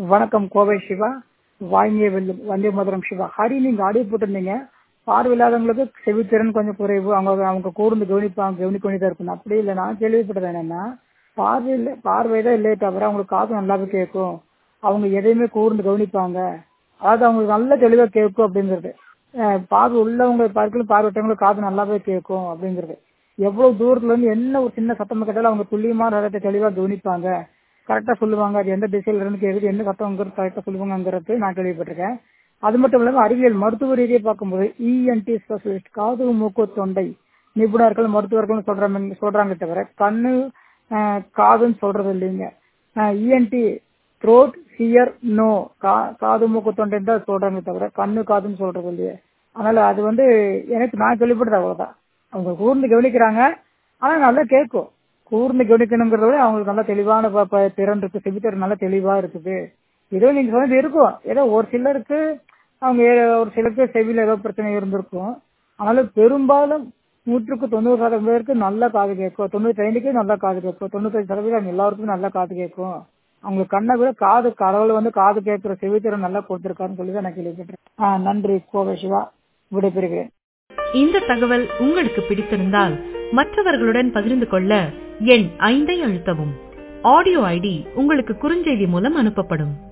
வணக்கம் கோவை சிவா. வாங்கிய வெல்லும் வந்தே மதுரம் சிவா. ஹரி, நீங்க ஆடியோ போட்டிருந்தீங்க, பார்வையில்லாதவங்களுக்கு செவித்திறன் கொஞ்சம் குறைவு, அவங்க கூர்ந்து கவனிக்க வேண்டியதா இருக்கணும். அப்படி இல்லை, நான் கேள்விப்பட்டது என்னன்னா, பார்வைதான் இல்லையே தவிர அவங்களுக்கு காது நல்லாவே கேட்கும், அவங்க எதையுமே கூர்ந்து கவனிப்பாங்க, அதாவது அவங்களுக்கு நல்ல தெளிவா கேட்கும் அப்படிங்கிறது. பார்வை உள்ளவங்க பார்க்கலும் பார்வையற்றவங்களுக்கு காது நல்லாவே கேட்கும் அப்படிங்கிறது. எவ்வளவு தூரத்துல இருந்து என்ன ஒரு சின்ன சத்தம் கேட்டாலும் அவங்க துல்லியமான நேரத்தை தெளிவா கவனிப்பாங்க, கரெக்டா சொல்லுவாங்க. அது எந்த திசையில இருந்து கேக்குது, என்ன சத்தம்ங்கிறது கரெக்டா சொல்லுவாங்கிறது நான் கேள்விப்பட்டிருக்கேன். அது மட்டும் இல்லாம அறிவியல் மருத்துவ ரீதியை பார்க்கும்போது இஎன்டி ஸ்பெஷலிஸ்ட், காது மூக்கு தொண்டை நிபுணர்கள் மருத்துவர்கள் சொல்றாங்க தவிர கண்ணு காதுன்னு சொல்றது இல்லைங்க. இஎன்டி த்ரோட் ஹியர் நோ, காது மூக்கு தொண்டைன்னு தான் சொல்றாங்க தவிர கண்ணு காதுன்னு சொல்றது இல்லையே. அதனால அது எனக்கு நான் கேள்விப்பட்டது அவ்வளவுதான். அவங்க கூர்ந்து கவனிக்கிறாங்க, ஆனா நல்லா கேட்கும். கூர்ந்து கவனிக்கணுங்கிறத விட அவங்களுக்கு நல்லா தெளிவான திறன் இருக்கு, செவித்திறன் நல்லா தெளிவா இருக்குது. ஏதோ நீங்க சொன்னது இருக்கும், ஏதோ ஒரு சிலருக்கு ஒரு சிலருக்கு செவியில ஏதோ பிரச்சனை இருந்திருக்கும். ஆனாலும் பெரும்பாலும் 100% பேருக்கு நல்லா காது கேட்கும், 95% நல்லா காது கேட்கும், 95% எல்லாருக்கும் நல்லா காது கேட்கும். அவங்களுக்கு கண்ணை விட காது, கடவுள் காது கேட்கிற செவித்திறன் நல்லா கொடுத்திருக்காருன்னு சொல்லிதான் நான் கேள்விப்பட்டிருக்கேன். நன்றி கோவை சிவா, விடைபெறுகிறேன். இந்த தகவல் உங்களுக்கு பிடித்திருந்தால் மற்றவர்களுடன் பகிர்ந்து கொள்ள எண் 5 அழுத்தவும். ஆடியோ ஐடி உங்களுக்கு குறுஞ்செய்தி மூலம் அனுப்பப்படும்.